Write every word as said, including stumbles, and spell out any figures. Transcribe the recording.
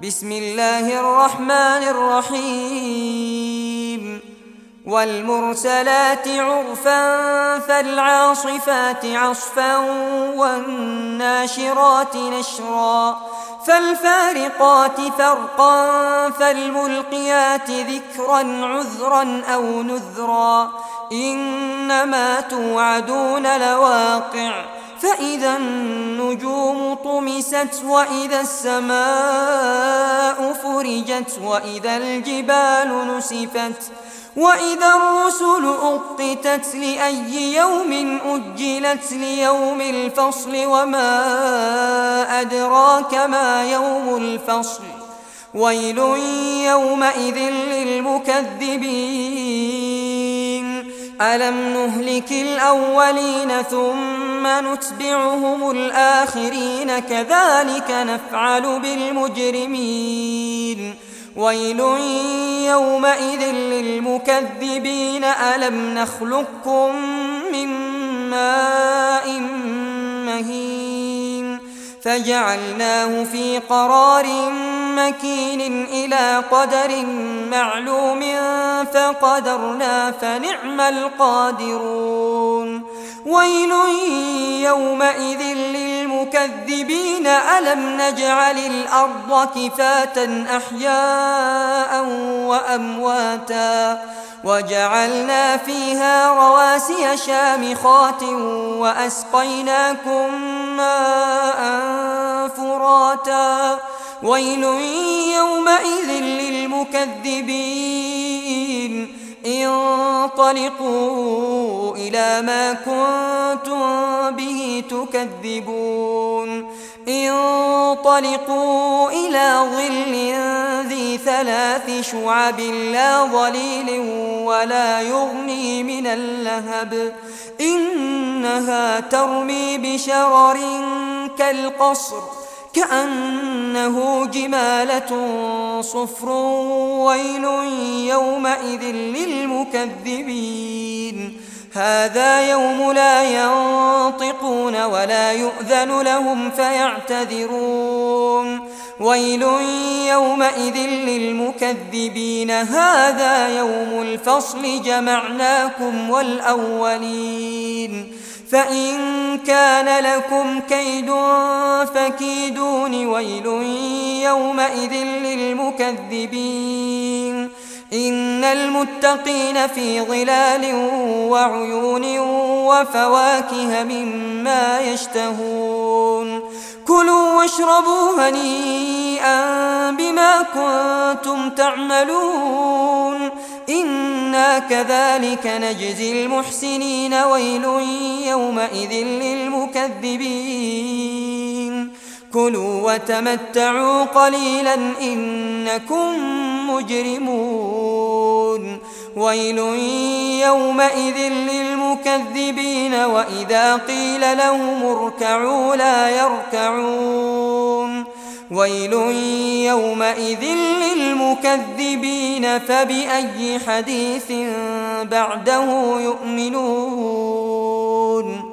بسم الله الرحمن الرحيم والمرسلات عرفا فالعاصفات عصفا والناشرات نشرا فالفارقات فرقا فالملقيات ذكرا عذرا أو نذرا إنما توعدون لواقع فإذا النجوم طمست وإذا السماء فرجت وإذا الجبال نسفت وإذا الرسل أقتت لأي يوم أجلت ليوم الفصل وما أدراك ما يوم الفصل ويل يومئذ للمكذبين ألم نهلك الأولين ثم نتبعهم الآخرين كذلك نفعل بالمجرمين ويل يومئذ للمكذبين ألم نخلقكم من ماء مهين فجعلناه في قرار مكين إلى قدر معلوم فقدرنا فنعم القادرون ويل يومئذ للمكذبين ألم نجعل الأرض كفاة أحياء وأمواتا وجعلنا فيها رواسي شامخات وأسقيناكم ماء فراتا ويل يومئذ للمكذبين انطلقوا إلى ما كنتم به تكذبون انطلقوا إلى ظل ذي ثلاث شعب لا ظليل ولا يغني من اللهب إنها ترمي بشرر كالقصر كأنه جمالة صفر ويل يومئذ للمكذبين هذا يوم لا ينطقون ولا يؤذن لهم فيعتذرون ويل يومئذ للمكذبين هذا يوم الفصل جمعناكم والأولين فإن كان لكم كيد فكيدون ويل يومئذ للمكذبين إن المتقين في ظلال وعيون وفواكه مما يشتهون كلوا واشربوا هنيئا بما كنتم تعملون إنا كذلك نجزي المحسنين ويل يومئذ للمكذبين كلوا وتمتعوا قليلا إنكم مجرمون ويل يومئذ للمكذبين وإذا قيل لهم اركعوا لا يركعون ويل يومئذ للمكذبين فبأي حديث بعده يؤمنون